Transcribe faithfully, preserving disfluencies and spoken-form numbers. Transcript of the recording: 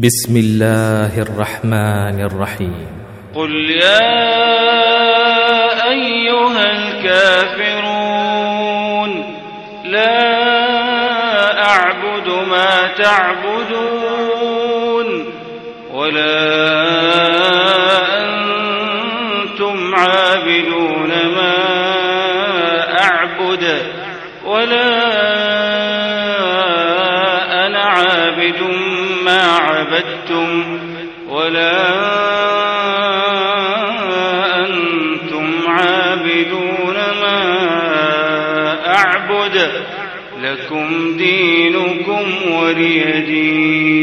بسم الله الرحمن الرحيم. قل يا أيها الكافرون لا أعبد ما تعبدون ولا أنتم عابدون ما أعبد ولا أنا عابد ما عبدتم ولا أنتم عابدون ما أعبد لكم دينكم ولي دين.